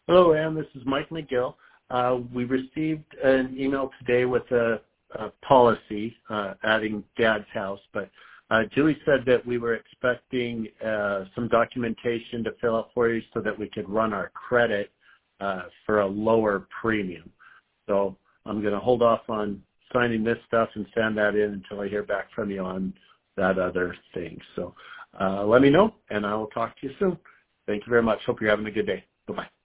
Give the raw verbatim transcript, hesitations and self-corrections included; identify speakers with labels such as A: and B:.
A: Hello, Ann. This is Mike McGill. Uh, we received an email today with a, a policy uh, adding Dad's house, but uh, Julie said that we were expecting uh, some documentation to fill out for you so that we could run our credit uh, for a lower premium. So I'm going to hold off on signing this stuff and send that in until I hear back from you on that other thing. So uh, let me know, and I will talk to you soon. Thank you very much. Hope you're having a good day. Bye-bye.